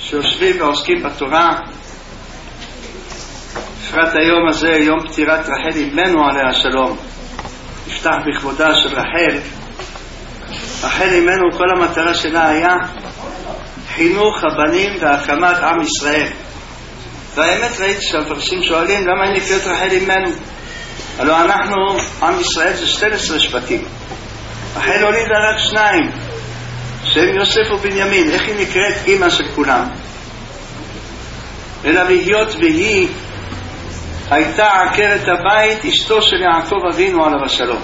שיושבים ועוסקים בתורה, בפרט היום הזה, יום פטירת רחל אמנו עליה השלום. נפתח בכבודה של רחל. רחל אמנו, כל המטרה שלה היה חינוך הבנים והקמת עם ישראל. והאמת ראיתי שהמפרשים שואלים למה היא נקראת רחל אמנו. הלוא אנחנו, עם ישראל זה 12 שבטים. רחל הולידה רק 2 שהם יוסף ובנימין. איך היא נקראת אמא של כולם? אלא בהיות והיא הייתה עקרת הבית, אשתו של יעקב אבינו עליו השלום.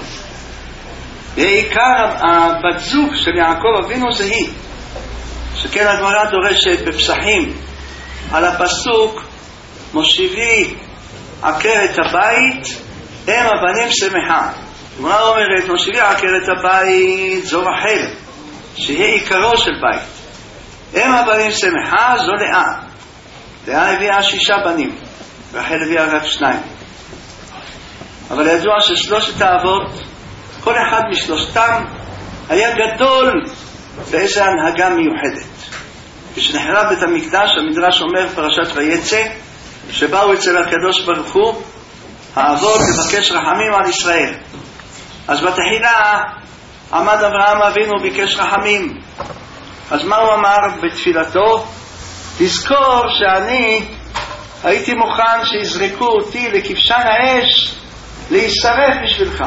בעיקר הבת זוג של יעקב אבינו זה היא. שכן הגמרא דורשת בפסחים על הפסוק מושיבי עקרת הבית הם הבנים שמחה. הגמרא אומרת מושיבי עקרת הבית זו רחל שהיא עיקרו של בית, הם הבנים שמחה זו לאה. לאה הביאה 6 בנים, רחל הביאה רק 2. אבל ידוע ששלושת האבות, כל אחד משלושתם היה גדול באיזו הנהגה מיוחדת. כשנחרב בית המקדש, המדרש אומר פרשת ויצא, שבאו אצל הקדוש ברוך הוא האבות לבקש רחמים על ישראל. אז בתחילה עמד אברהם אבינו ביקש רחמים. אז מה הוא אמר בתפילתו? תזכור שאני הייתי מוכן שיזרקו אותי לכבשן האש להישרף בשבילך.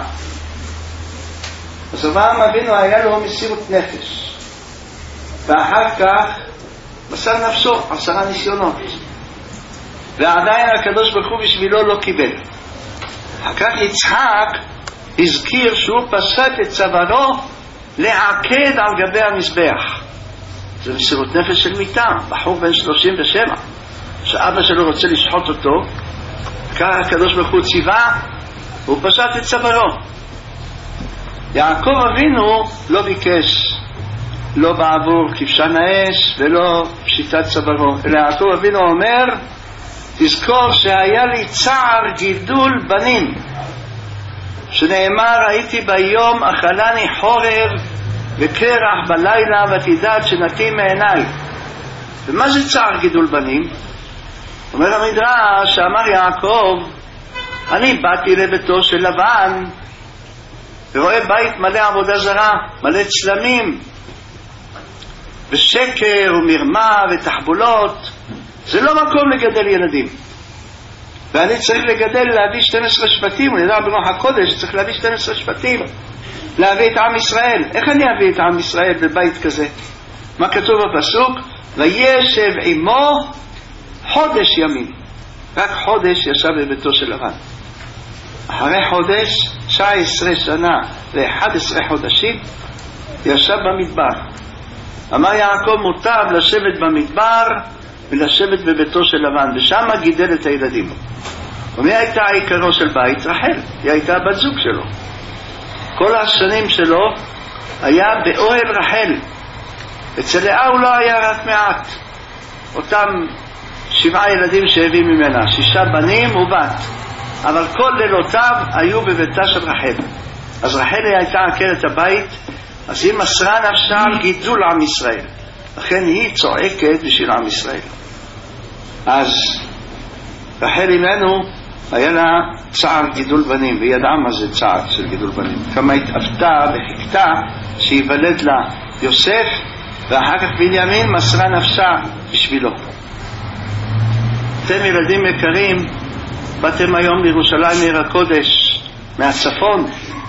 אז אברהם אבינו היה לו מסירות נפש, ואחר כך מסר נפשו 10 ניסיונות, ועדיין הקדוש ברוך הוא בשבילו לא קיבל. אחר כך יצחק הזכיר שהוא פשט את צווארו לעקד על גבי המזבח. זה מסירות נפש של מיתה. בחור בן 37 שאבא שלו רוצה לשחוט אותו, כך הקדוש ברוך הוא ציווה, הוא פשט את צווארו. יעקב אבינו לא ביקש לא בעבור כבשן האש ולא פשיטת צווארו, אלא יעקב אבינו אומר תזכור שהיה לי צער גידול בנים, שנאמר הייתי ביום אכלני חורר וקרח בלילה ותדעת שנתי מעיניי. ומה זה צער גידול בנים? אומר המדרש שאמר יעקב אני באתי לביתו של לבן ורואה בית מלא עבודה זרה, מלא צלמים ושקר ומרמה ותחבולות. זה לא מקום לגדל ילדים, ואני צריך להביא 12 שבטים. הוא ידע ברוח הקודש צריך להביא 12 שבטים להביא את עם ישראל. איך אני אביא את עם ישראל בבית כזה? מה כתוב בפסוק? וישב עמו חודש ימים. רק חודש ישב בביתו של לבן. אחרי חודש 19 שנה ו11 חודשים ישב במדבר. אמר יעקב מוטב לשבת במדבר ולשבת בביתו של לבן, ושם גידל את הילדים. ומי הייתה עיקרו של בית? רחל. היא הייתה בת זוג שלו. כל השנים שלו היה באוהל רחל. אצל לאה הוא לא היה רק מעט. אותם 7 ילדים שהביא ממנה, 6 בנים ובת, אבל כל לילותיו היו בביתה של רחל. אז רחל הייתה עקרת הבית, אז היא מסרה נפשה על גידול עם ישראל, לכן היא צועקת בשביל עם ישראל. אז רחל אמנו היה לה צער גידול בנים, והיא ידעה מה זה צער של גידול בנים, כמה התאבתה וחיכתה שיוולד לה יוסף, ואחר כך בנימין מסרה נפשה בשבילו. אתם ילדים יקרים, באתם היום לירושלים עיר הקודש מהצפון,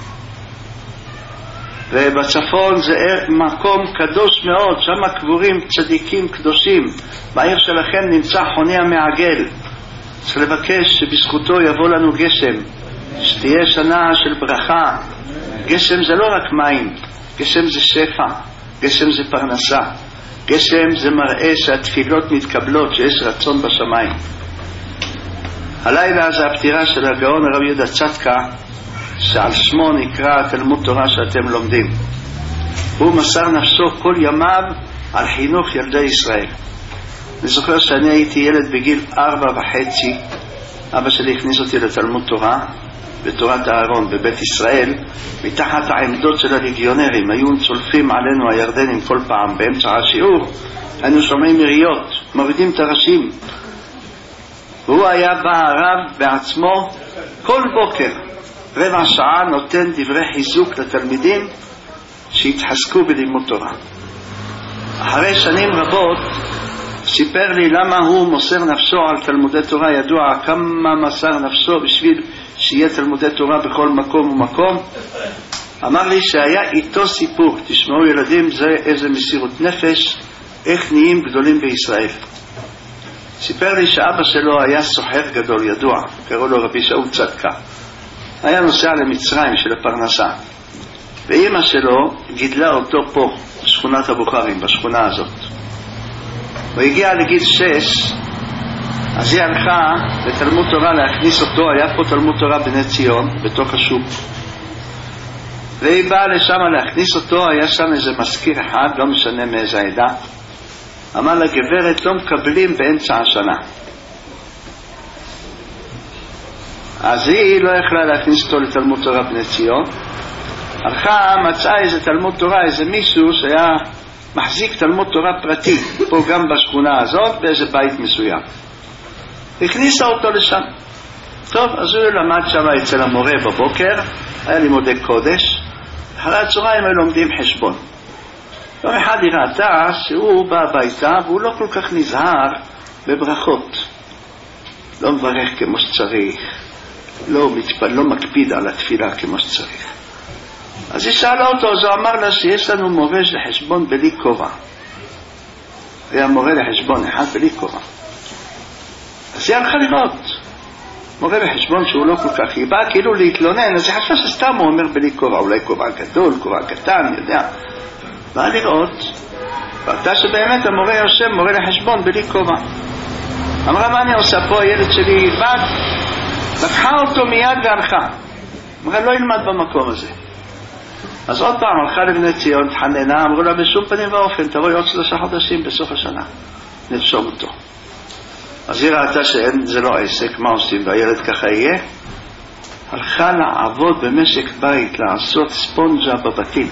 ובצפון זה מקום קדוש מאוד, שם קבורים צדיקים קדושים. בעיר שלכם נמצא חוני המעגל, צריך לבקש שבזכותו יבוא לנו גשם, שתהיה שנה של ברכה. גשם זה לא רק מים, גשם זה שפע, גשם זה פרנסה, גשם זה מראה שהתפילות מתקבלות, שיש רצון בשמיים. הלילה זה הפטירה של הגאון הרב יהודה צדקה, שעל שמו נקרא תלמוד תורה שאתם לומדים. הוא מסר נפשו כל ימיו על חינוך ילדי ישראל. אני זוכר שאני הייתי ילד בגיל 4.5, אבא שלי הכניס אותי לתלמוד תורה, בתורת הארון בבית ישראל, מתחת העמדות של הליגיונרים, היו צולפים עלינו הירדנים כל פעם באמצע השיעור, היינו שומעים יריות, מורידים את הראשים. והוא היה בא הרב בעצמו כל בוקר, רבע שעה נותן דברי חיזוק לתלמידים שהתחזקו בלימוד תורה. אחרי שנים רבות סיפר לי למה הוא מוסר נפשו על תלמודי תורה. ידוע כמה מסר נפשו בשביל שיהיה תלמודי תורה בכל מקום ומקום. אמר לי שהיה איתו סיפור, תשמעו ילדים, זה איזה מסירות נפש, איך נהיים גדולים בישראל. סיפר לי שאבא שלו היה סוחר גדול ידוע, קראו לו רבי שאול צדקה, היה נוסע למצרים של הפרנסה, ואמא שלו גידלה אותו פה בשכונת הבוכרים, בשכונה הזאת. הוא הגיע לגיל 6, אז היא הלכה לתלמוד תורה להכניס אותו. היה פה תלמוד תורה בני ציון בתוך השוק, והיא באה לשם להכניס אותו. היה שם איזה מזכיר אחד, לא משנה מאיזה עדה, אמר לה, גברת, לא מקבלים באמצע השנה. אז היא לא יכלה להכניס אותו לתלמוד תורה בני ציון. הלכה, מצאה איזה תלמוד תורה, איזה מישהו שהיה מחזיק תלמוד תורה פרטי פה גם בשכונה הזאת באיזה בית מסוים, הכניסה אותו לשם. טוב, אז הוא למד שם אצל המורה בבוקר, היה לימודי קודש. אחרי הצהריים היו לומדים חשבון. יום אחד היא ראתה שהוא בא הביתה והוא לא כל כך נזהר בברכות, לא מברך כמו שצריך, לא מקפיד על התפילה כמו שצריך. אז היא שאלה אותו, אז הוא אמר לה שיש לנו מורה לחשבון בלי כובע. היה מורה לחשבון אחד בלי כובע. אז היא הלכה לראות מורה לחשבון שהוא לא כל כך, היא באה כאילו להתלונן, אז היא חשבה שסתם הוא אומר בלי כובע, אולי כובע גדול, כובע קטן, יודע. באה לראות, ואתה שבאמת המורה יושב, מורה לחשבון בלי כובע. אמרה, מה אני עושה פה, הילד שלי ילמד? לקחה אותו מיד והלכה. אמרה, לא ילמד במקום הזה. אז עוד פעם הלכה לבני ציון, תחננה, אמרו לה, בשום פנים ואופן, תבואי עוד 3 חודשים בסוף השנה, נרשום אותו. אז היא ראתה שזה לא עסק, מה עושים? והילד ככה יהיה? הלכה לעבוד במשק בית, לעשות ספונג'ה בבתים.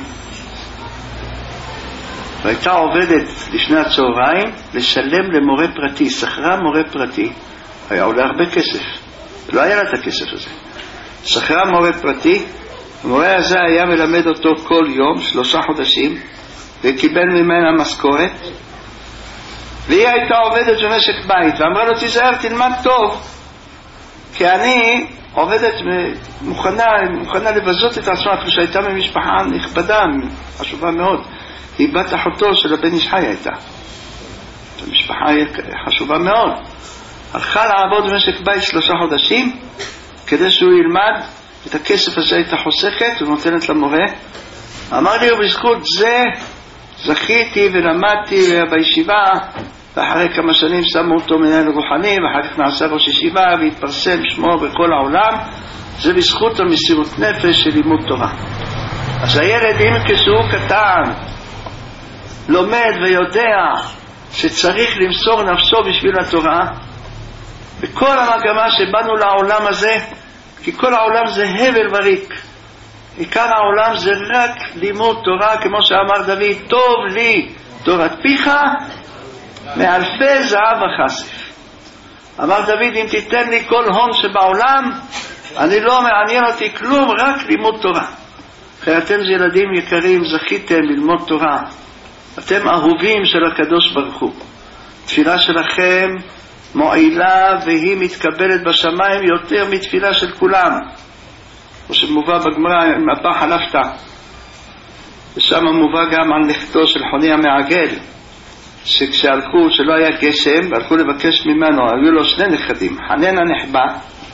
והייתה עובדת לפני הצהריים לשלם למורה פרטי, שכרה מורה פרטי, היה עולה הרבה כסף, לא היה לה את הכסף הזה. שכרה מורה פרטי, המורה הזה היה מלמד אותו כל יום 3 חודשים, וקיבל ממנה משכורת, והיא הייתה עובדת במשק בית, ואמרה לו, תיזהר, תלמד טוב, כי אני עובדת מוכנה לבזות את עצמה, אפילו שהייתה ממשפחה נכבדה, חשובה מאוד. היא בת אחותו של הבן איש חי הייתה. המשפחה חשובה מאוד. הלכה לעבוד במשק בית 3 חודשים, כדי שהוא ילמד, את הכסף הזה הייתה חוסכת ונותנת למורה. אמר לי, ובזכות זה זכיתי ולמדתי בישיבה, ואחרי כמה שנים שמו אותו מנהל רוחני, ואחר כך נעשה ראש ישיבה והתפרסם שמו בכל העולם. זה בזכות המסירות נפש של לימוד תורה. אז הילד, אם כשהוא קטן לומד ויודע שצריך למסור נפשו בשביל התורה, בכל המגמה שבאנו לעולם הזה, כי כל העולם זה הבל וריק, עיקר העולם זה רק לימוד תורה, כמו שאמר דוד, טוב לי תורת פיך מאלפי זהב וכסף. אמר דוד, אם תיתן לי כל הון שבעולם, אני לא מעניין אותי כלום, רק לימוד תורה. כי אתם ילדים יקרים, זכיתם ללמוד תורה, אתם אהובים של הקדוש ברוך הוא. תפילה שלכם מועילה והיא מתקבלת בשמיים יותר מתפילה של כולם. כמו שמובא בגמרא עם אבא חלפתא, ושם מובא גם על נכדו של חוני המעגל, שכשהלכו, שלא היה גשם, והלכו לבקש ממנו, היו לו 2 נכדים, חנן הנחבא,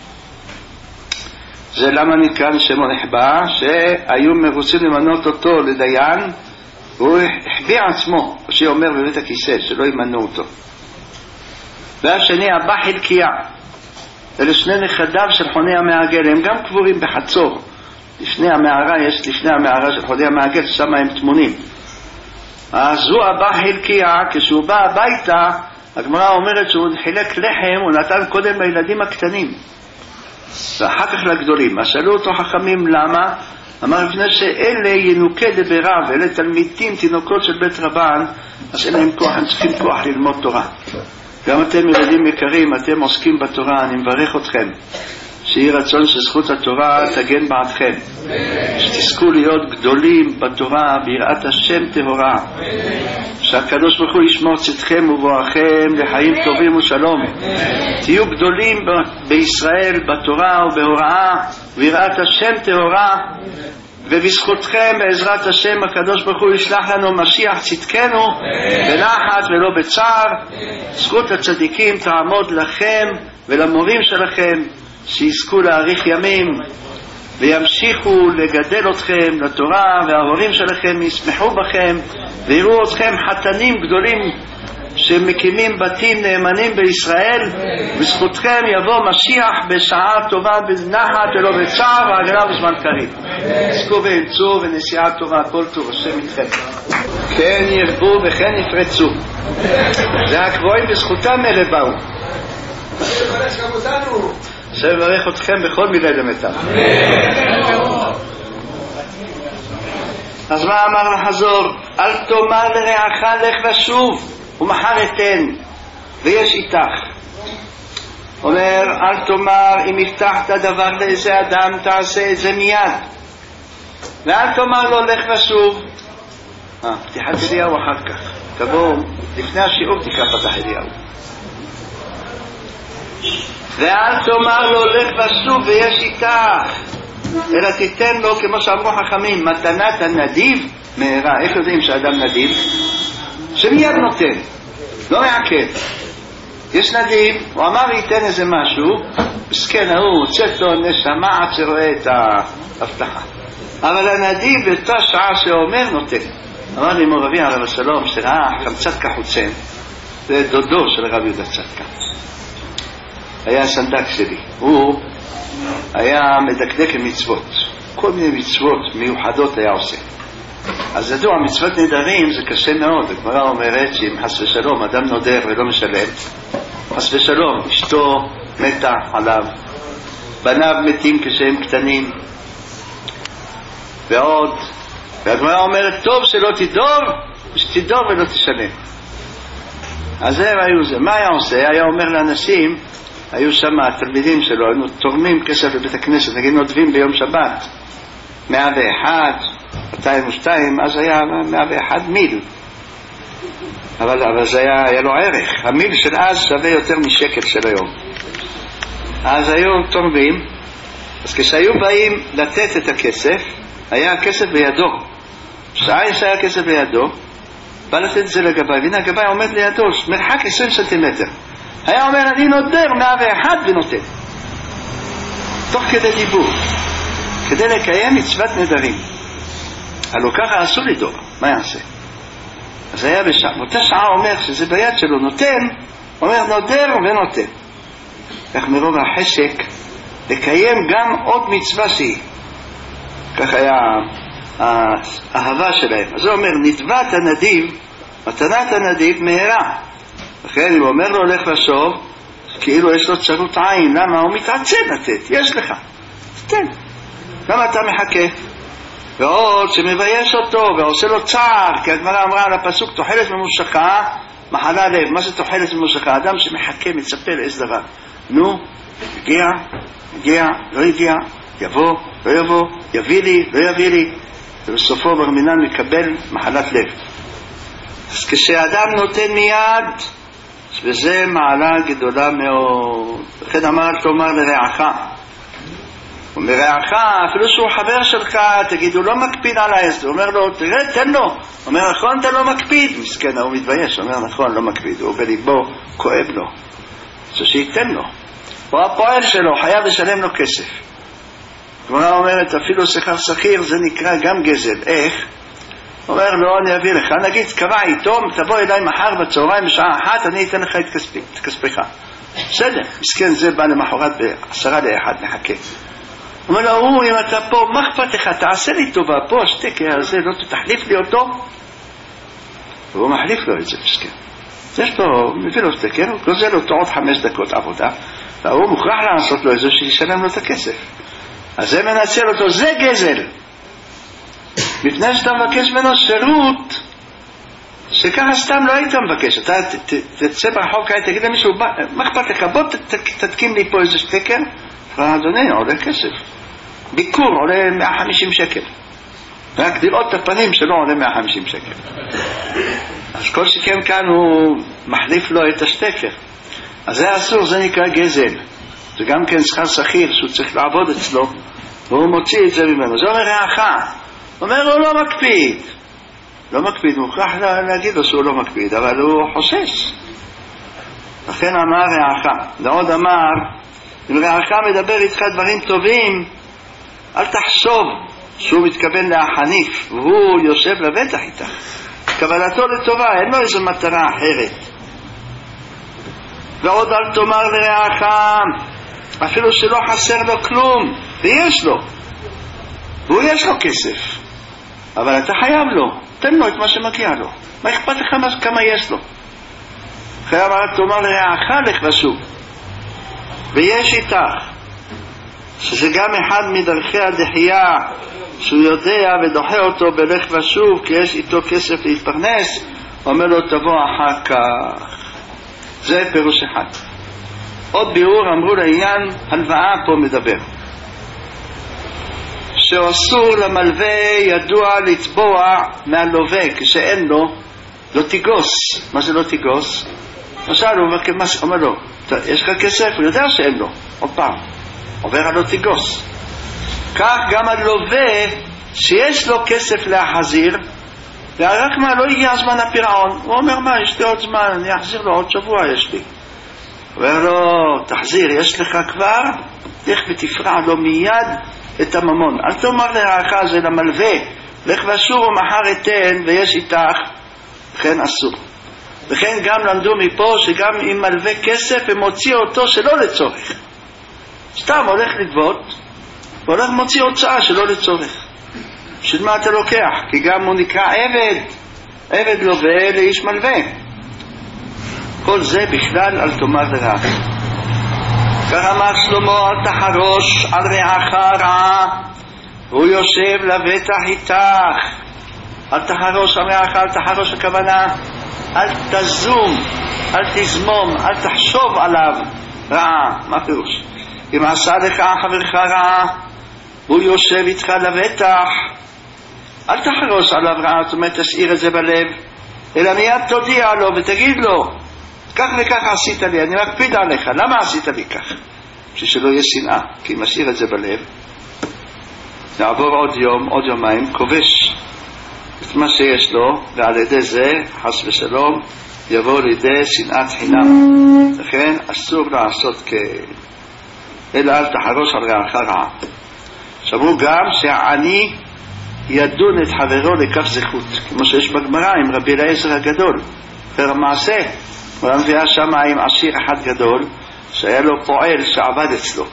זה למה נקרא שמו נחבא, שהיו מרוצים למנות אותו לדיין, והוא החביא עצמו, או שאומר בבית הכיסא, שלא ימנו אותו. והשני, אבא חלקיה, אלה 2 נכדיו של חוני המעגל, הם גם קבורים בחצור. לפני המערה, יש לפני המערה של חוני המעגל, שם הם תמונים. אז הוא אבא חלקיה, כשהוא בא הביתה, הגמרא אומרת שהוא חילק לחם, הוא נתן קודם לילדים הקטנים. ואחר כך לגדולים. אז שאלו אותו חכמים למה? אמר לפני שאלה ינוקי דברה ואלה תלמידים, תינוקות של בית רבן, אז אין להם כוח, הם צריכים כוח ללמוד תורה. גם אתם ילדים יקרים, אתם עוסקים בתורה, אני מברך אתכם שיהיה רצון שזכות התורה תגן בעדכם, שתזכו להיות גדולים בתורה ביראת השם טהורה, שהקדוש ברוך הוא ישמור צאתכם ובואכם לחיים טובים ושלום. תהיו גדולים בישראל בתורה ובהוראה ביראת השם טהורה, ובזכותכם בעזרת השם הקדוש ברוך הוא ישלח לנו משיח צדקנו בנחת ולא בצער. זכות הצדיקים תעמוד לכם ולמורים שלכם, שיזכו להאריך ימים וימשיכו לגדל אתכם לתורה, וההורים שלכם ישמחו בכם ויראו אתכם חתנים גדולים שמקימים בתים נאמנים בישראל. בזכותכם יבוא משיח בשעה טובה בנחת ולא בצער והגנה בזמן קריב. יזכו וימצאו ונסיעה טובה, כל טוב השם איתכם, כן ירבו וכן יפרצו. זה הקבועים בזכותם אלה באו. השם יברך אתכם בכל מילה למיטב. אז מה אמר לחזור? אל תאמר לרעך לך ושוב ומחר אתן ויש איתך. אומר אל תאמר אם הבטחת דבר לאיזה אדם תעשה את זה מיד, ואל תאמר לו לך ושוב. פתיחת אליהו אחר כך, תבואו לפני השיעור תקרא פתח אליהו. ואל תאמר לו לך ושוב ויש איתך, אלא תיתן לו כמו שאמרו חכמים מתנת הנדיב מהרה. איך יודעים שאדם נדיב? שמיד נותן, לא מעכב. יש נדיב, הוא אמר ייתן איזה משהו, מסכן ההוא הוצאת לו נשמה עד שרואה את ההבטחה. אבל הנדיב באותה שעה שאומר נותן. אמר לי מור אבי עליו השלום שראה חמצת כחוצן, זה דודו של רבי יהודה צדקה, היה הסנדק שלי. הוא היה מדקדק למצוות, כל מיני מצוות מיוחדות היה עושה. אז ידוע, מצוות נדרים זה קשה מאוד. הגמרא אומרת שאם חס ושלום אדם נודר ולא משלם, חס ושלום אשתו מתה עליו, בניו מתים כשהם קטנים ועוד. והגמרא אומרת טוב שלא תדור, שתדור ולא תשלם. אז זה היו זה. מה היה עושה? היה אומר לאנשים, היו שם התלמידים שלו, היינו תורמים כסף לבית הכנסת, נגיד נודבים ביום שבת 101 202, אז היה 101 מיל, אבל זה היה לו ערך. המיל של אז שווה יותר משקל של היום. אז היו תורמים, אז כשהיו באים לתת את הכסף, היה הכסף בידו, שעה שהיה כסף בידו, בא לתת את זה לגבי, והנה הגבי עומד לידו מרחק 20 סנטימטר. היה אומר אני נודר 101 ונותן, תוך כדי דיבור, כדי לקיים מצוות נדרים. הלא ככה אסור לדור, מה יעשה? אז היה בשעה, באותה שעה אומר שזה ביד שלו נותן, אומר נודר ונותן. כך מרוב החשק לקיים גם עוד מצווה שהיא, כך היה האהבה שלהם. אז הוא אומר נדבת הנדיב, מתנת הנדיב מהרה. לכן הוא אומר לו לך ושוב, כאילו יש לו צרות עין. למה? הוא מתעצד לתת, יש לך, תן, למה אתה מחכה? ועוד שמבייש אותו ועושה לו צער, כי הגמרא אמרה על הפסוק תוחלת ממושכה מחלה לב. מה זה תוחלת ממושכה? אדם שמחכה מצפה לאיזה דבר, נו הגיע לא הגיע, יבוא לא יבוא, יביא לי לא יביא לי, ובסופו ברמינן מקבל מחלת לב. אז כשאדם נותן מיד, וזה מעלה גדולה מאוד. לכן אמר תאמר לרעך, ומרעך אפילו שהוא חבר שלך תגיד הוא לא מקפיד על העז, הוא אומר לו תראה תן לו, אומר נכון אתה לא מקפיד, מסכן הוא מתבייש, אומר נכון לא מקפיד, הוא בליבו כואב לו, אז שייתן לו. הוא הפועל שלו חייב לשלם לו כסף. הגמרא אומרת אפילו שכר שכיר זה נקרא גם גזל. איך? אומר לו אני אביא לך, נגיד קבע איתו תבוא אליי מחר בצהריים בשעה 1 אני אתן לך את כספך. בסדר, מסכן זה בא למחרת ב10:50 מחכה. אומר לו אם אתה פה מה אכפת לך, תעשה לי טובה פה השתקה הזה, לא תחליף לי אותו. והוא מחליף לו את זה מסכן. יש לו, מביא לו שתקר, הוא גוזל אותו עוד 5 דקות עבודה, והוא מוכרח לעשות לו איזה שישלם לו את הכסף. אז זה מנצל אותו, זה גזל. מפני שאתה מבקש ממנו שירות שככה סתם לא היית מבקש. אתה תצא ברחוב כעת, תגיד למישהו, מה אכפת לך? בוא תתקין לי פה איזה שטקר. אדוני, עולה כסף. ביקור עולה 150 שקל. רק לראות את הפנים שלו עולה 150 שקל. אז כל שכן כאן הוא מחליף לו את השטקר. אז זה אסור, זה נקרא גזל. זה גם כן שכר שכיר שהוא צריך לעבוד אצלו, והוא מוציא את זה ממנו. זה אומר רעך. אומר הוא לא מקפיד. לא מקפיד, הוא מוכרח להגיד לו שהוא לא מקפיד, אבל הוא חושש. לכן אמר רעך. ועוד אמר, אם רעך מדבר איתך דברים טובים, אל תחשוב שהוא מתכוון להחניף, והוא יושב לבטח איתך. כוונתו לטובה, אין לו איזו מטרה אחרת. ועוד אל תאמר לרעך, אפילו שלא חסר לו כלום, ויש לו. והוא יש לו כסף. אבל אתה חייב לו, תן לו את מה שמגיע לו. מה אכפת לך כמה יש לו? אחרי אמרת, תאמר לרעך לך ושוב. ויש איתך, שזה גם אחד מדרכי הדחייה, שהוא יודע ודוחה אותו בלך ושוב, כי יש איתו כסף להתפרנס, אומר לו תבוא אחר כך. זה פירוש אחד. עוד ביאור אמרו לעניין, הלוואה פה מדבר. שאסור למלווה ידוע לתבוע מהלווה כשאין לו, לא תיגוס. מה זה לא תיגוס? למשל הוא אומר לו, יש לך כסף? הוא יודע שאין לו. עוד פעם, עובר על לא תיגוס. כך גם הלווה שיש לו כסף להחזיר, ורק מה, לא הגיע זמן הפירעון. הוא אומר, מה, יש לי עוד זמן, אני אחזיר לו, עוד שבוע יש לי. אומר לו, תחזיר, יש לך כבר? לך ותפרע לו מיד את הממון. אל תאמר לרעך, זה למלווה, לך ושוב ומחר אתן ויש איתך, לכן אסור. וכן גם למדו מפה שגם אם מלווה כסף הם מוציא אותו שלא לצורך. סתם הולך לגבות, והולך מוציא הוצאה שלא לצורך. בשביל מה אתה לוקח? כי גם הוא נקרא עבד, עבד לווה לאיש מלווה. כל זה בכלל אל תאמר לרעך. כך אמר שלמה, אל תחרוש על רעך רעה, הוא יושב לבטח איתך. אל תחרוש על רעך, אל תחרוש הכוונה, אל תזום, אל תזמום, אל תחשוב עליו רעה. מה פירוש? אם עשה לך חברך רעה, הוא יושב איתך לבטח, אל תחרוש עליו רעה, זאת אומרת תשאיר את זה בלב, אלא מיד תודיע לו ותגיד לו, כך וכך עשית לי, אני מקפיד עליך, למה עשית לי כך? בשביל שלא יהיה שנאה, כי אם משאיר את זה בלב, נעבור עוד יום, עוד יומיים, כובש את מה שיש לו, ועל ידי זה, חס ושלום, יבוא לידי שנאת חינם. לכן אסור לעשות אלא אל תחרוש על רעך רעה. שאמרו גם שהעני ידון את חברו לכף זכות, כמו שיש בגמרא עם רבי אליעזר הגדול. המעשה, הוא מביאה שם עם עשיר אחד גדול שהיה לו פועל שעבד אצלו,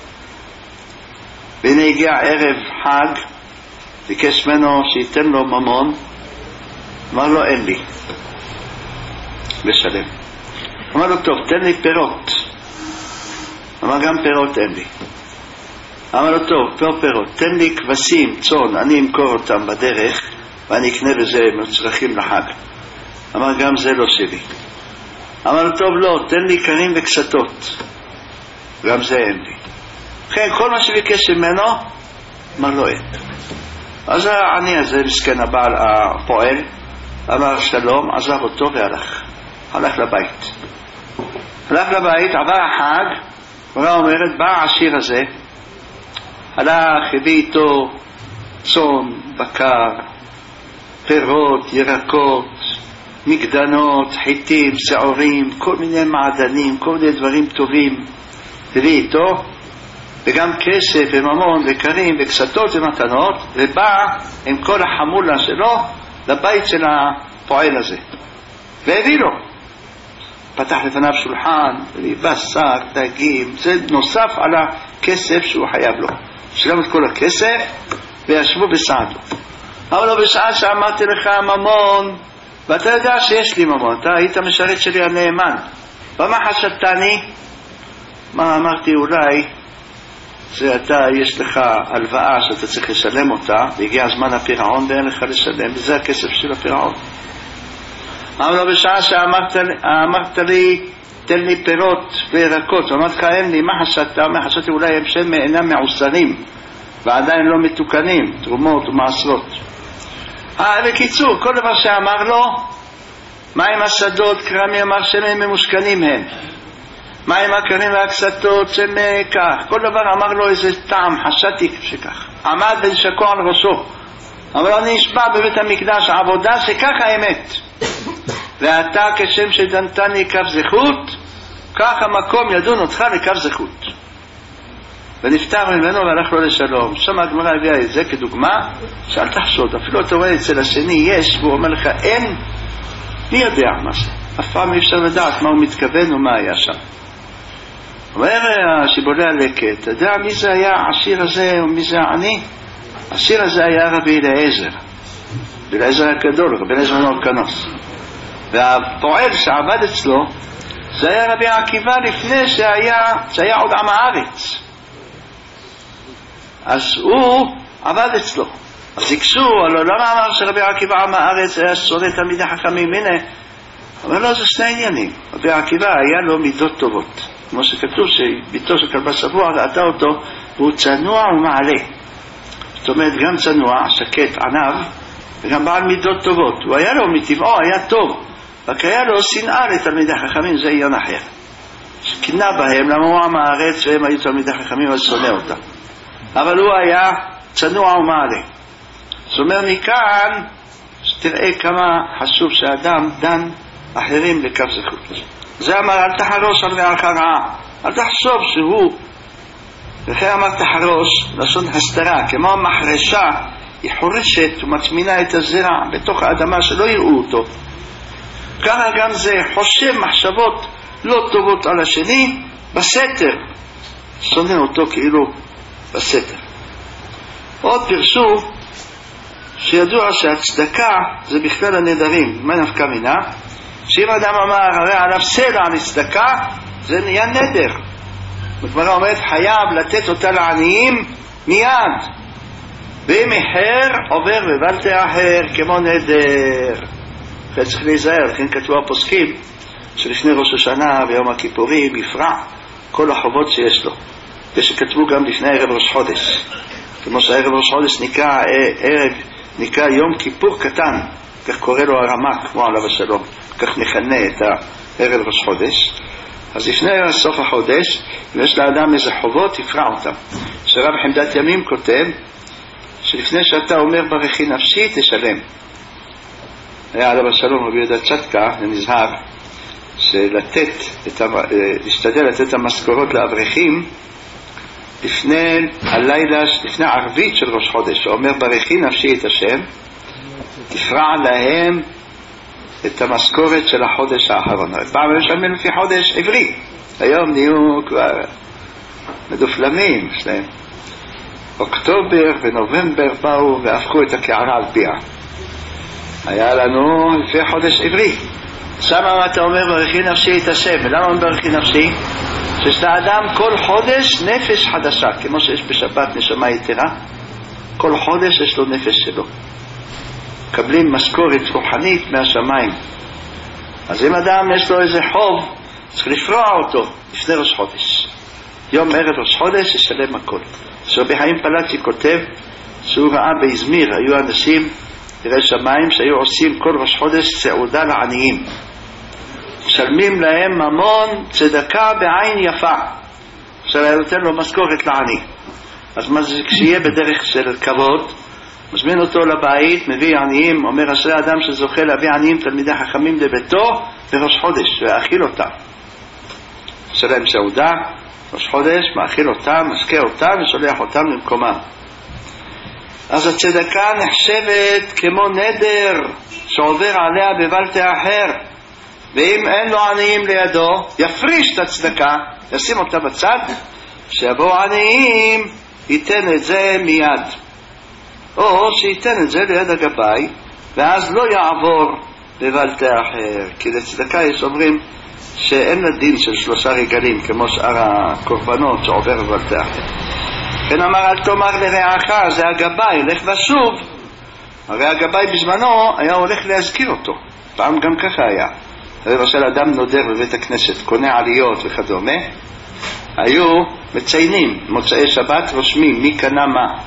והנה הגיע ערב חג, ביקש ממנו שייתן לו ממון, אמר לו אין לי, ושלם. אמר לו טוב, תן לי פירות. אמר גם פירות אין לי. אמר לו טוב, פירות, תן לי כבשים, צאן, אני אמכור אותם בדרך ואני אקנה לזה מצרכים לחג. אמר גם זה לא שלי. אמר לו טוב, לא, תן לי קרים וקסתות, גם זה אין לי. לכן כל מה שביקש ממנו, אמר לו אין. אז העני הזה, מסכן הבעל הפועל, אמר שלום, עזב אותו והלך. הלך לבית. הלך לבית, עבר החג, התורה אומרת, בא העשיר הזה, הלך, הביא איתו צאן, בקר, פירות, ירקות, מגדנות, חיטים, שעורים, כל מיני מעדנים, כל מיני דברים טובים, הביא איתו, וגם כסף וממון וקרים וקסתות ומתנות, ובא עם כל החמולה שלו לבית של הפועל הזה, והביא לו. פתח לפניו שולחן, בשר, דגים, זה נוסף על הכסף שהוא חייב לו. שלם את כל הכסף וישבו בסעדו. אמר לו, בשעה שאמרתי לך ממון, ואתה יודע שיש לי ממון, אתה היית משרת שלי הנאמן, במה חשדתני? מה אמרתי? אולי זה אתה, יש לך הלוואה שאתה צריך לשלם אותה, והגיע הזמן הפירעון ואין לך לשלם, וזה הכסף של הפירעון. אמר לו, בשעה שאמרת לי, תן לי פירות וירקות, אמרת לך, אין לי, מה חשבת? חשבתי אולי הם שהם אינם מעושרים, ועדיין לא מתוקנים, תרומות ומעשרות. בקיצור, כל דבר שאמר לו, מים השדות, כרמי אמר שהם ממושכנים הם. מים הקרים והקסתות, שהם כך. כל דבר אמר לו איזה טעם, חשתי שכך. עמד ונשקו על ראשו. אבל אני נשבע בבית המקדש, העבודה שכך האמת. ואתה כשם שדנתני כף זכות, כך המקום ידון אותך לכף זכות. ונפטר ממנו והלך לו לשלום. שם הגמרא הביאה את זה כדוגמה, שאל תחשוד, אפילו אתה רואה אצל השני יש, והוא אומר לך אין, מי יודע מה זה? אף פעם אי אפשר לדעת מה הוא מתכוון ומה היה שם. אומר שיבולי הלקט, אתה יודע מי זה היה העשיר הזה ומי זה העני? העשיר הזה היה רבי אליעזר, רבי אליעזר הגדול, רבי אליעזר נורקנוס. והפועל שעבד אצלו זה היה רבי עקיבא לפני שהיה עוד עם הארץ. אז הוא עבד אצלו. אז יקשו, הלוא למה אמר שרבי עקיבא עם הארץ היה שונא תלמידי חכמים? הנה, אבל לא, זה שני עניינים. רבי עקיבא היה לו מידות טובות, כמו שכתוב שביתו של כלבה שבוע ראתה אותו והוא צנוע ומעלה. זאת אומרת גם צנוע, שקט, ענב, וגם בעל מידות טובות. הוא היה לו מטבעו, היה טוב, רק היה לו שנאה לתלמידי חכמים, זה עניין אחר. שקנה בהם, למה הוא עם הארץ והם היו תלמידי חכמים, אז שונא אותם. אבל הוא היה צנוע ומעלה. זאת אומרת מכאן שתראה כמה חשוב שאדם דן אחרים לכף זכות. זה אמר אל תחרוש על רעך רעה, אל תחשוב שהוא, וכן אמר תחרוש לשון הסתרה, כמו המחרשה היא חורשת ומטמינה את הזרע בתוך האדמה שלא יראו אותו. ככה גם זה חושב מחשבות לא טובות על השני בסתר, שונא אותו כאילו בסתר. עוד פרשו שידוע שהצדקה זה בכלל הנדרים. מה נפקא מינה? שאם אדם אמר הרי עליו סלע על צדקה, זה נהיה נדר. הגמרא אומרת חייב לתת אותה לעניים מיד, ואם איחר עובר ובל תאחר כמו נדר. צריך להיזהר, לכן כתבו הפוסקים שלפני ראש השנה ויום הכיפורים יפרע כל החובות שיש לו, ושכתבו גם לפני ערב ראש חודש, כמו שהערב ראש חודש נקרא יום כיפור קטן, כך קורא לו הרמ"ק, כמו עליו השלום, כך מכנה את הערב ראש חודש. אז לפני סוף החודש, אם יש לאדם איזה חובות, יפרע אותם. שרב חמדת ימים כותב שלפני שאתה אומר ברכי נפשי תשלם. היה עליו השלום רבי יהודה צדקה, נזהר להשתדל לתת את המשכורות לאברכים לפני הלילה, לפני ערבית של ראש חודש. הוא אומר ברכי נפשי את השם, תפרע להם את המשכורת של החודש האחרון. פעם הם משלמים לפי חודש עברי, היום נהיו כבר מדופלמים שלהם. אוקטובר ונובמבר באו והפכו את הקערה על פיה. היה לנו לפי חודש עברי. שמה אתה אומר ברכי נפשי את השם. ולמה אומר ברכי נפשי? שיש לאדם כל חודש נפש חדשה, כמו שיש בשבת נשמה יתרה, כל חודש יש לו נפש שלו, קבלים משכורת רוחנית מהשמיים. אז אם אדם יש לו איזה חוב, צריך לפרוע אותו לפני ראש חודש, יום ערב ראש חודש ישלם הכל. רבי חיים פלאצ'י כותב שהוא ראה באזמיר היו אנשים יראי שמיים שהיו עושים כל ראש חודש סעודה לעניים, משלמים להם ממון צדקה בעין יפה, שהיה נותן לו משכורת לעני. אז מה זה כשיהיה בדרך של כבוד, מזמין אותו לבית, מביא עניים, אומר אשרי אדם שזוכה להביא עניים תלמידי חכמים לביתו בראש חודש ואכיל אותם, שלהם סעודה ראש חודש, מאכיל אותם, משקה אותם ושולח אותם למקומם. אז הצדקה נחשבת כמו נדר שעובר עליה בבל תאחר, ואם אין לו עניים לידו יפריש את הצדקה, ישים אותה בצד, שיבוא עניים ייתן את זה מיד, או שייתן את זה ליד הגבאי ואז לא יעבור בבל תאחר. כי לצדקה יש אומרים שאין לה דין של 3 רגלים כמו שאר הקורבנות שעובר ובלתח. כן אמר אל תאמר לרעך, זה הגבאי, לך ושוב. הרי הגבאי בזמנו היה הולך להזכיר אותו, פעם גם ככה היה. למשל אדם נודר בבית הכנסת, קונה עליות וכדומה, היו מציינים מוצאי שבת, רושמים מי קנה מה.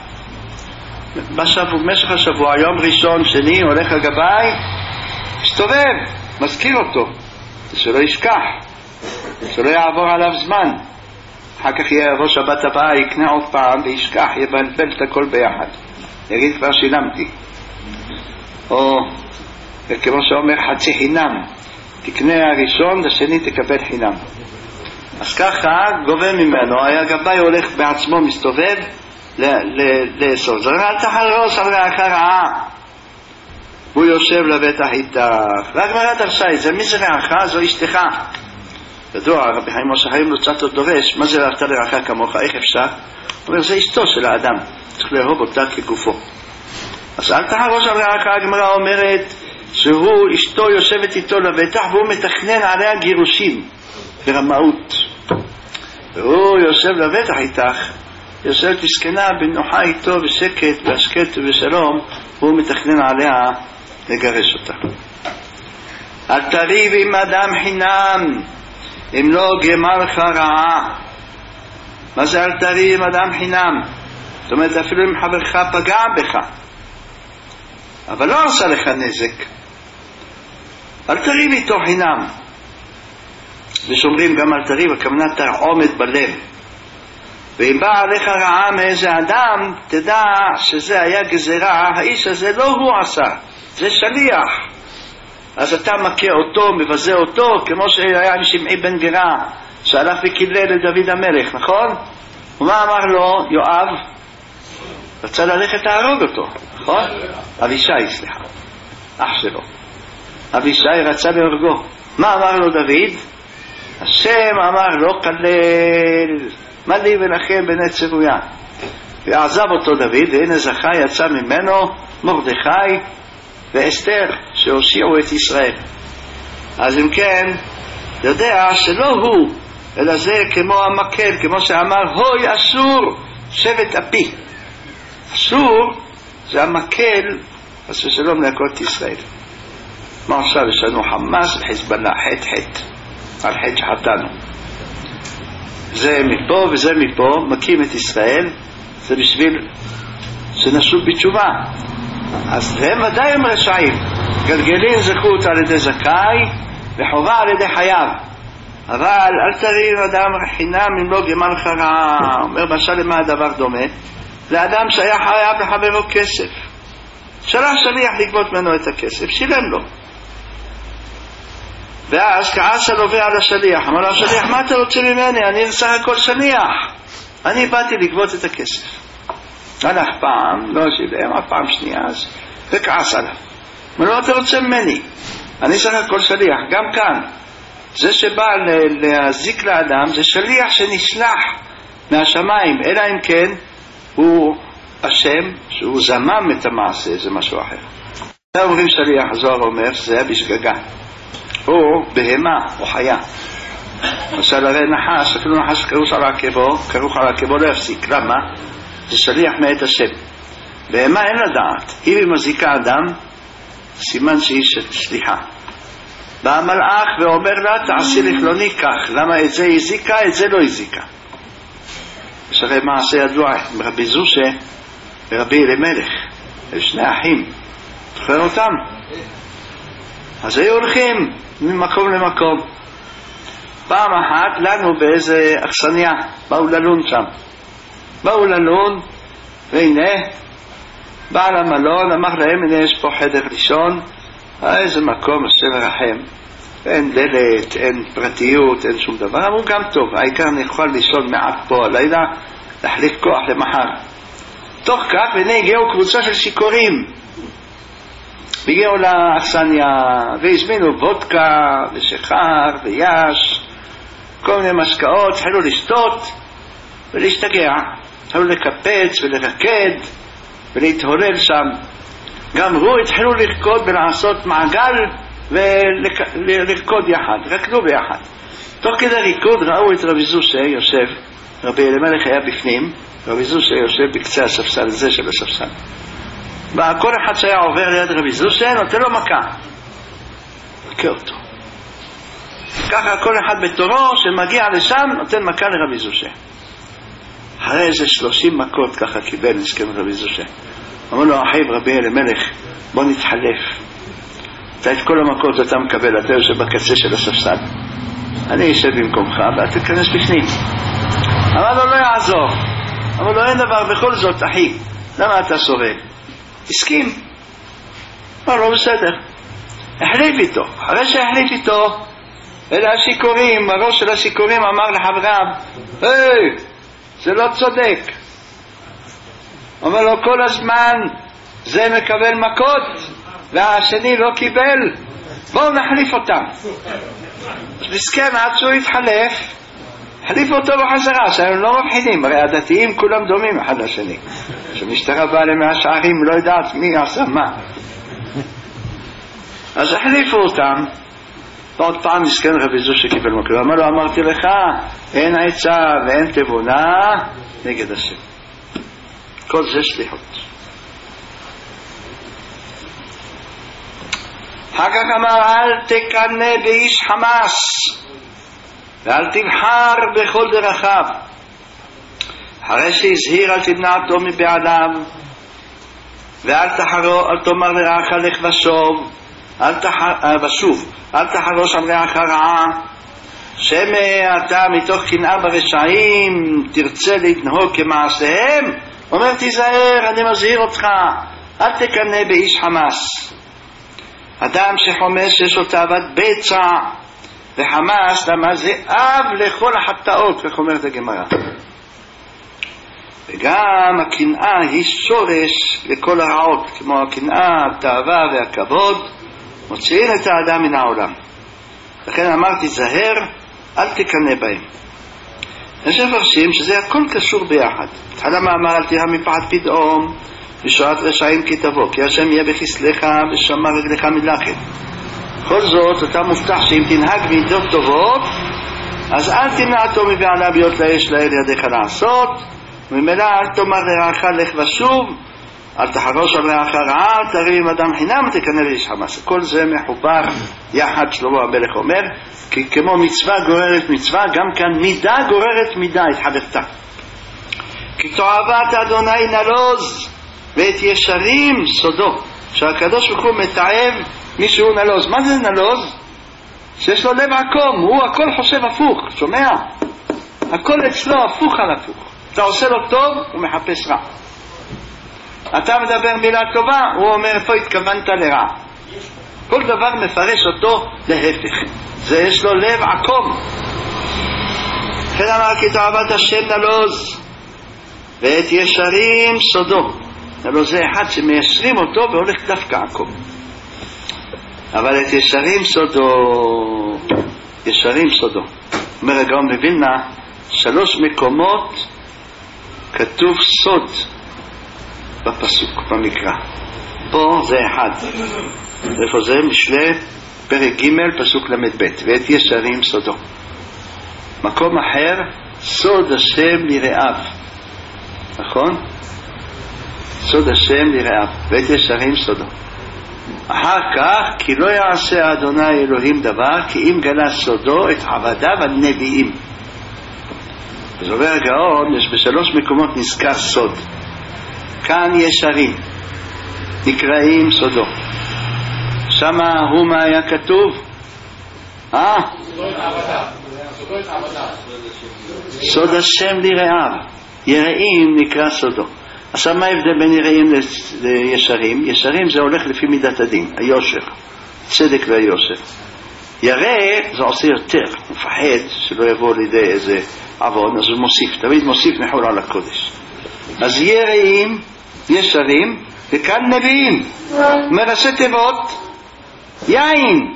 במשך השבוע, יום ראשון, שני, הולך הגבאי, מסתובב, מזכיר אותו, שלא ישכח, שלא יעבור עליו זמן. אחר כך יהיה ראש שבת הבאה, יקנה עוד פעם וישכח, יבלבל את הכל ביחד, יגיד כבר שילמתי. או כמו שאומר חצי חינם, תקנה הראשון, לשני תקבל חינם. אז ככה גובה ממנו, היה גבאי הולך בעצמו מסתובב לאסור. זה אל תחרוס על רעך רעה, הוא יושב לבטח איתך. והגמרא דרשה את זה, מי זה רעך? זו אשתך. ידוע, רבי חיים משה חיים לוצאתו דורש, מה זה ואהבת לרעך כמוך, איך אפשר? הוא אומר, זה אשתו של האדם, צריך לאהוב אותה כגופו. אז אל תחרוס על רעך, הגמרא אומרת שהוא אשתו יושבת איתו לבטח והוא מתכנן עליה גירושים ברמאות, והוא יושב לבטח איתך, יושבת מסכנה בנוחה איתו בשקט בהשקט ובשלום, והוא מתכנן עליה לגרש אותה. אל תריב עם אדם חינם אם לא גמר לך רעה. מה זה אל תריב עם אדם חינם? זאת אומרת אפילו אם חברך פגע בך אבל לא עשה לך נזק, אל תריב איתו חינם. ושומרים גם אל תריב, הכוונה תרעומת בלב. ואם בא עליך רעה מאיזה אדם, תדע שזה היה גזרה, האיש הזה לא הוא עשה, זה שליח. אז אתה מכה אותו, מבזה אותו, כמו שהיה עם שמעי בן גרה שהלך וקילל לדוד המלך, נכון? ומה אמר לו יואב? רצה ללכת להרוג אותו, נכון? אבישי, סליחה, אח שלו. אבישי רצה להורגו. מה אמר לו דוד? השם אמר לו כלל, מה לי ולכם בני צרויה. ועזב אותו דוד, והנה זכה יצא ממנו מרדכי ואסתר שהושיעו את ישראל. אז אם כן יודע שלא הוא אלא זה כמו המקל, כמו שאמר הוי אסור שבט אפי. אסור זה המקל אז ושלום להכות ישראל. מה עכשיו יש לנו חמאס וחיזבאללה, חט על חט שחטנו, זה מפה וזה מפה, מקים את ישראל. זה בשביל שנשוב בתשובה. אז הם ודאי הם רשעים, גלגלים זכות על ידי זכאי וחובה על ידי חייב. אבל אל תריב אדם חינם אם לא גמר לך רעה. אומר משל למה הדבר דומה? לאדם שהיה חייב לחברו כסף, שלח שליח לגבות ממנו את הכסף, שילם לו, ואז כעס הלווה על השליח, אמר לו השליח, מה אתה רוצה ממני? אני בסך הכל שליח, אני באתי לגבות את הכסף. הלך פעם, לא שילם, פעם שנייה, וכעס עליו, אמר לו אתה רוצה ממני? אני בסך הכל שליח. גם כאן זה שבא להזיק לאדם זה שליח שנשלח מהשמיים, אלא אם כן הוא השם שהוא זמם את המעשה, זה משהו אחר. זה אומרים שליח, הזוהר אומר שזה היה בשגגה, או בהמה או חיה. למשל הרי נחש, אפילו נחש כרוך על עקבו לא יפסיק. למה? זה שליח מאת השם. בהמה אין לדעת, אם היא מזיקה אדם סימן שהיא שליחה. בא המלאך ואומר לה תעשי לכלוני כך, למה את זה הזיקה, את זה לא הזיקה. יש הרי מעשה ידוע מרבי זושה ורבי אלימלך, יש שני אחים, תחרר אותם, אז היו הולכים ממקום למקום. פעם אחת לנו באיזה אכסניה באו ללון שם, והנה בעל המלון אמר להם, הנה יש פה חדר לישון, איזה מקום השם רחם, אין דלת, אין פרטיות, אין שום דבר. אמרו גם טוב, העיקר נוכל לישון מעט פה הלילה, להחליף כוח למחר. תוך כך, והנה הגיעו קבוצה של שיכורים, הגיעו לאכסניה והזמינו וודקה ושחר ויש, כל מיני משקאות, התחילו לשתות ולהשתגע, התחילו לקפץ ולרקד ולהתהולל שם. גם הוא התחילו לרקוד ולעשות מעגל ולרקוד יחד, רקדו ביחד. תוך כדי ריקוד ראו את רבי זושה יושב, רבי אלימלך היה בפנים, רבי זושה יושב בקצה הספסל הזה של הספסל. וכל אחד שהיה עובר ליד רבי זושה נותן לו מכה, מכה אותו. ככה כל אחד בתורו שמגיע לשם נותן מכה לרבי זושה. אחרי איזה 30 מכות ככה קיבל מסכן רבי זושה. אמר לו אחיו רבי אלימלך, בוא נתחלף, אתה את כל המכות אתה מקבל, אתה יושב בקצה של הספסל, אני אשב במקומך ואתה תיכנס בפנים. אמר לו לא יעזור. אמר לו אין דבר, בכל זאת אחי, למה אתה סובל? הסכים. אמר לו בסדר. החליף איתו. אחרי שהחליף איתו, אלה השיקורים, הראש של השיקורים אמר לחבריו, היי, זה לא צודק. אמר לו כל הזמן זה מקבל מכות והשני לא קיבל, בואו נחליף אותם. מסכן עד שהוא התחלף, החליף אותו בחזרה, שהם לא מבחינים, הרי הדתיים כולם דומים אחד לשני, כשמשטרה באה למהשערים לא יודעת מי עשה מה, אז החליפו אותם. עוד פעם מסכן רבי זושה קיבל מכות, אמר לו אמרתי לך אין עצה ואין תבונה נגד השם. כל זה שליחות. אחר כך אמר אל תקנא באיש חמאס ואל תבחר בכל דרכיו. אחרי שהזהיר אל תמנעתו מבעדיו ואל תאמר לרעך לך ושוב, אל תחרוש על רעך רעה, שמא אתה מתוך קנאה ברשעים תרצה להתנהוג כמעשיהם. אומר תיזהר, אני מזהיר אותך, אל תקנא באיש חמאס. אדם שחומש יש לו תאוות בצע, וחמאס למה זה אב לכל החטאות, כך אומרת הגמרא. וגם הקנאה היא שורש לכל הרעות, כמו הקנאה, התאווה והכבוד מוציאים את האדם מן העולם. לכן אמרתי זהר, אל תקנא בהם. יש מפרשים שזה הכל קשור ביחד. התחלה מאמר אל תירא מפחד פתאום ושועת רשעים כי תבוא, כי השם יהיה בכסלך ושמר רגלך מלאכת. בכל זאת אתה מובטח שאם תנהג מידות טובות אז אל תמנעתו מבעליו להיות לאש לאל ידיך לעשות, וממילא אל תאמר לרעך לך ושוב, אל תחרוש על רעך רעה, אל תריב עם אדם חינם, תקנא באיש חמאס. כל זה מחובר יחד. שלמה המלך אומר כי כמו מצווה גוררת מצווה, גם כאן מידה גוררת מידה, התחלפתה. כי תועבת אדוני נלוז ואת ישרים סודו. שהקדוש ברוך הוא מתעב מישהו נלוז. מה זה נלוז? שיש לו לב עקום, הוא הכל חושב הפוך, שומע? הכל אצלו הפוך על הפוך. אתה עושה לו טוב, הוא מחפש רע. אתה מדבר מילה טובה, הוא אומר איפה התכוונת לרע. כל דבר מפרש אותו להפך. זה יש לו לב עקום. לכן אמר כי תועבת השם נלוז ואת ישרים סודו. נלוז זה אחד שמיישרים אותו והולך דווקא עקום. אבל את ישרים סודו, ישרים סודו. אומר הגאון מווילנה, 3 מקומות כתוב סוד בפסוק, במקרא. פה זה אחד. איפה זה? משלי פרק ג' פסוק למד ב', ואת ישרים סודו. מקום אחר, סוד השם ליראיו. נכון? סוד השם ליראיו, ואת ישרים סודו. אחר כך, כי לא יעשה אדוני אלוהים דבר, כי אם גלה סודו את עבדיו הנביאים. אז אומר הגאון, יש ב3 מקומות נזכר סוד. כאן ישרים, נקראים סודו. שמה הוא מה היה כתוב? סוד השם ליראיו. יראים נקרא סודו. עכשיו מה ההבדל בין יראים לישרים? ישרים זה הולך לפי מידת הדין, היושר, צדק והיושר. ירא זה עושה יותר, הוא מפחד שלא יבוא לידי איזה עוון, אז הוא מוסיף, תמיד מוסיף מחול על הקודש. אז יראים, ישרים, וכאן נביאים. מראשי תיבות, יין.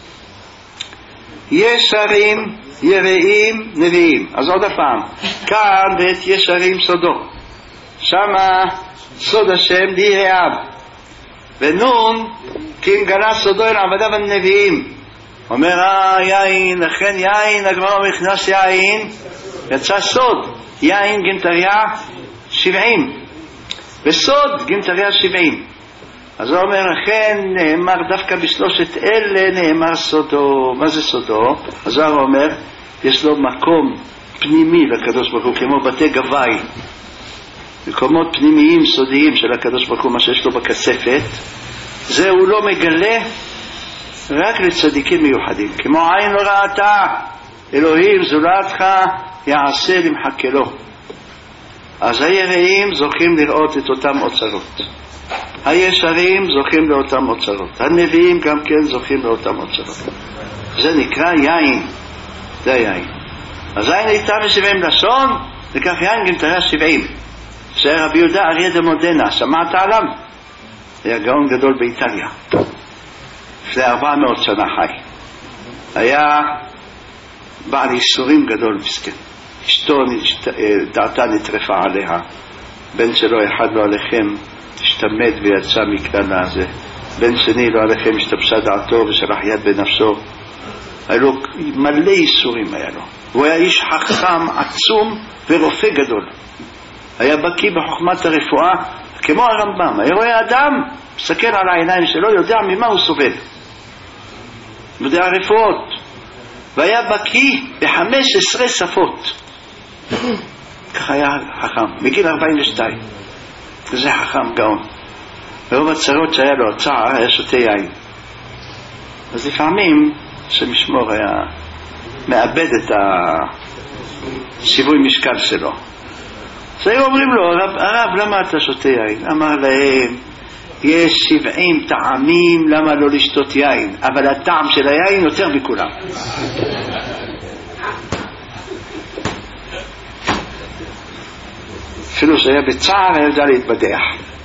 ישרים, יראים, נביאים. אז עוד הפעם, כאן ואת ישרים סודו. שמה סוד השם ליראיו. ונון כי אם גלה סודו אל עבדיו הנביאים. אומר יין, לכן יין, הגמרא מכנס יין, יצא סוד, יין גמטריה 70, וסוד גמטריה 70. אז הוא אומר, לכן נאמר דווקא בשלושת אלה נאמר סודו. מה זה סודו? אז הוא אומר, יש לו מקום פנימי לקדוש ברוך הוא, כמו בתי גבאי, מקומות פנימיים סודיים של הקדוש ברוך הוא, מה שיש לו בכספת, זה הוא לא מגלה רק לצדיקים מיוחדים. כמו עין לא ראתה אלוהים זולתך יעשה למחכה לו. אז היראים זוכים לראות את אותם אוצרות, הישרים זוכים לאותם אוצרות, הנביאים גם כן זוכים לאותם אוצרות. זה נקרא יין, זה יין. אז יין הייתה מ70 לשון, וכך יין גמטריה 70. זה רבי יהודה אריה דה מודנה, שמעת עליו? היה גאון גדול באיטליה, לפני 400 שנה חי. היה בעל ייסורים גדול מסכן, אשתו דעתה נטרפה עליה, בן שלו אחד לא עליכם השתמד ויצא מכלל הזה, בן שני לא עליכם השתבשה דעתו ושלח יד בנפשו. היה לו מלא ייסורים, היה לו. הוא היה איש חכם עצום ורופא גדול, היה בקיא בחוכמת הרפואה כמו הרמב"ם. היה רואה אדם, מסתכל על העיניים שלו, יודע ממה הוא סובל, יודע רפואות, והיה בקיא ב15 שפות. ככה היה חכם, מגיל 42. זה חכם גאון. ברוב הצרות שהיה לו, הצער, היה שותה יין. אז לפעמים שמשמור היה מאבד את השיווי משקל שלו. אז היו אומרים לו, הרב, למה אתה שותה יין? אמר להם, יש 70 טעמים למה לא לשתות יין, אבל הטעם של היין יותר מכולם. אפילו שהיה בצער היה יודע להתבדח.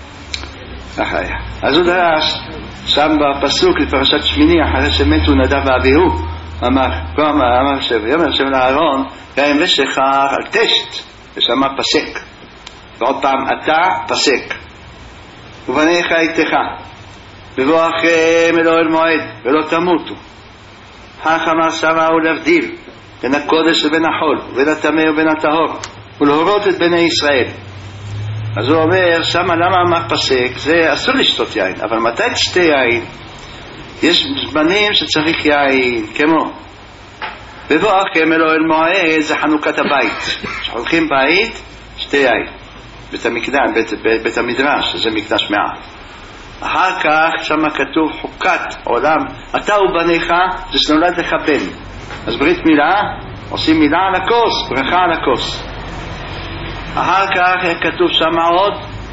אז הוא דרש שם בפסוק לפרשת שמיני, אחרי שמתו נדב ואביהו, אמר שם לאהרון, קיים ושכר על תשת, ושמה פסק, ועוד פעם אתה פסק, ובניך איתך בבואכם אל אוהל מועד ולא תמותו. חכמה שמה ולהבדיל בין הקודש לבין החול, ובין הטמא ובין הטהור, ולהורות את בני ישראל. אז הוא אומר שמה למה אמר פסק, זה אסור לשתות יין, אבל מתי תשתה יין? יש זמנים שצריך יין, כמו בבואכם אל אוהל מועד, זה חנוכת הבית, שחולכים בית, שתה יין, בית המדרש, זה מקדש מעט. אחר כך שמה כתוב חוקת עולם, אתה ובניך, זה שנולד לך בן. אז ברית מילה, עושים מילה על הכוס, ברכה על הכוס. אחר כך כתוב שמה עוד,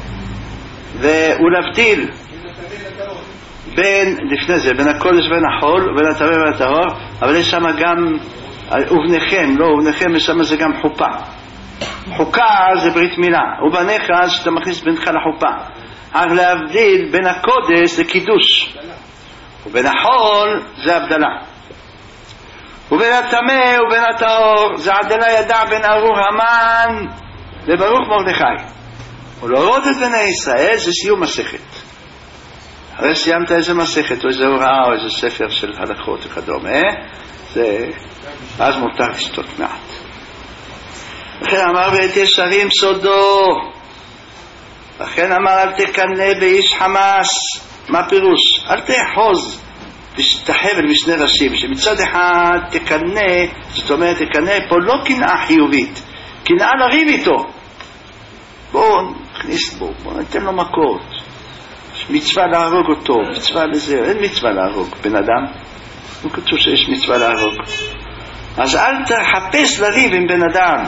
ולהבדיל בין, לפני זה, בין הקודש ובין החול, ובין הטמא ובין הטהור, אבל יש שמה גם ובניכם, לא, ובניכם יש שמה זה גם חופה. חוקה זה ברית מילה, ובניך שאתה מכניס בינך לחופה. אך להבדיל בין הקודש זה קידוש, ובין החול זה הבדלה, ובין הטמא ובין הטהור זה עדלה ידע בין ארור המן לברוך מרדכי. ולהורות את בני ישראל זה סיום מסכת. אחרי סיימת איזה מסכת או איזה הוראה או איזה ספר של הלכות וכדומה, אז מותר לשתות מעט. לכן אמר ואת ישרים סודו, לכן אמר אל תקנא באיש חמאס. מה פירוש? אל תחוז תחבל משני ראשים, שמצד אחד תקנא, זאת אומרת תקנא פה לא קנאה חיובית, קנאה לריב איתו, בואו נכניס בו, בואו ניתן לו מכות, מצווה להרוג אותו, מצווה לזה, אין מצווה להרוג בן אדם, לא כתוב שיש מצווה להרוג. אז אל תחפש לריב עם בן אדם,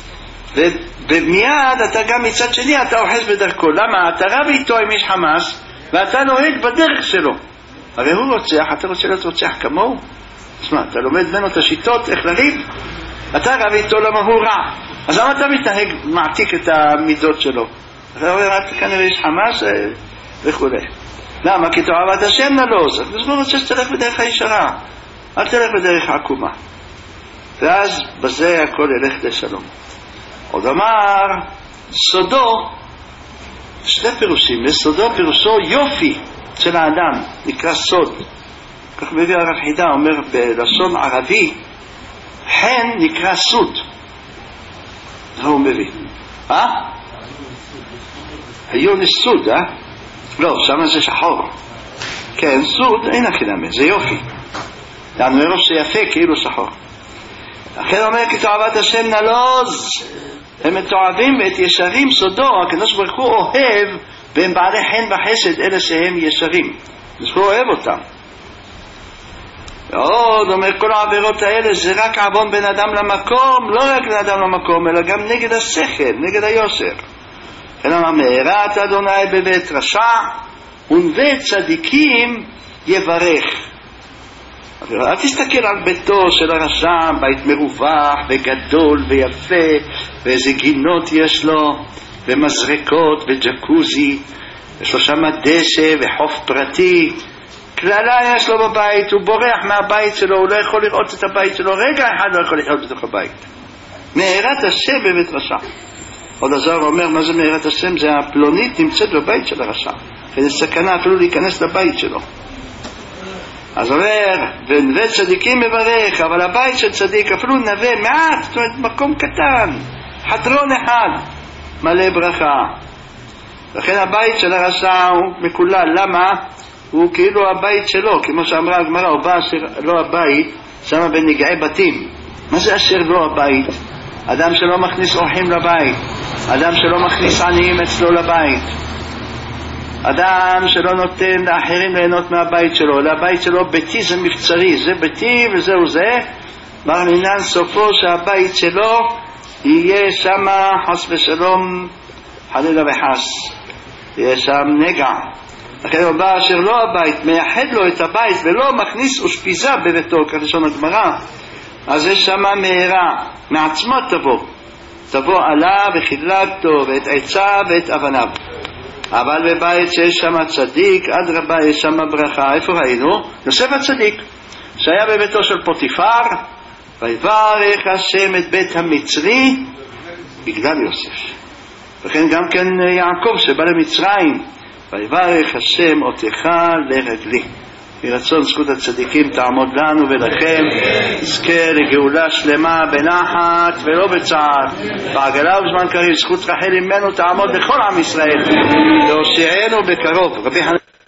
ומיד אתה גם מצד שני אתה אוחז בדרכו. למה? אתה רב איתו עם איש חמאס ואתה נוהג בדרך שלו, הרי הוא רוצח, אתה רוצה להיות רוצח כמוהו? תשמע, אתה לומד ממנו את השיטות איך לריב, אתה רב איתו למה הוא רע, אז למה אתה מתנהג, מעתיק את המידות שלו? אתה אומר, אתה כנראה איש חמאס וכו'. למה? כי תאהבת השם נלוז, אז הוא רוצה שתלך בדרך הישרה, אל תלך בדרך העקומה, ואז בזה הכל ילך לשלום. עוד אמר סודו, שני פירושים. לסודו פירושו יופי, אצל האדם נקרא סוד. כך מביא הרב חידה, אומר בלשון ערבי, חן נקרא סוד. זה הוא מביא. היון סוד, לא, שם זה שחור. כן, סוד אין הכי נמי, זה יופי. אני אומר שיפה כאילו שחור. אחר אומר כי תועבת השם נלוז, הם מתועבים ואת ישרים סודו, הקדוש ברוך הוא אוהב, והם בעלי חן וחסד, אלה שהם ישרים. אז הוא אוהב אותם. ועוד אומר כל העבירות האלה זה רק עוון בין אדם למקום, לא רק בין אדם למקום, אלא גם נגד השכל, נגד היושר. אלא אמר מהרת אדוני בבית רשע, ונבית צדיקים יברך. אל תסתכל על ביתו של הרשע, בית מרווח וגדול ויפה, ואיזה גינות יש לו, ומזרקות וג'קוזי, יש לו שם דשא וחוף פרטי, כללה יש לו בבית, הוא בורח מהבית שלו, הוא לא יכול לראות את הבית שלו, רגע אחד לא יכול לחיות בתוך הבית. מהרת השם בבית רשע. עוד הזוהר אומר, מה זה מהרת השם? זה הפלונית נמצאת בבית של הרשע, וזה סכנה אפילו להיכנס לבית שלו. אז אומר, ונווה צדיקים מברך, אבל הבית של צדיק אפילו נווה מעט, זאת אומרת מקום קטן, חדרון אחד, מלא ברכה. לכן הבית של הרשע הוא מקולל. למה? הוא כאילו הבית שלו, כמו שאמרה הגמרא, הוא בא אשר לא הבית, שמה בנגעי בתים. מה זה אשר לא הבית? אדם שלא מכניס אורחים לבית, אדם שלא מכניס עניים אצלו לבית, אדם שלא נותן לאחרים ליהנות מהבית שלו, אלא הבית שלו ביתי זה מבצרי, זה ביתי וזהו זה. בר מינן סופו שהבית שלו יהיה שם חס ושלום חלילה וחס, יהיה שם נגע. לכן הוא בא אשר לא הבית, מייחד לו את הבית ולא מכניס אושפיזה בביתו, כך לשון הגמרא, אז יש שם מהרה, מעצמו תבוא עלה וחילקתו ואת עצה ואת אבניו. אבל בבית שיש שם צדיק, עד רבה יש שם ברכה. איפה ראינו? יוסף הצדיק, שהיה בביתו של פוטיפר, ויברך השם את בית המצרי בגלל יוסף. וכן גם כן יעקב שבא למצרים, ויברך השם אותך לרגלי. ברצון זכות הצדיקים תעמוד לנו ולכם, נזכה לגאולה שלמה בנחת ולא בצער, בעגלה ובזמן קריב. זכות רחל ממנו תעמוד לכל עם ישראל, להושיענו בקרוב. רבי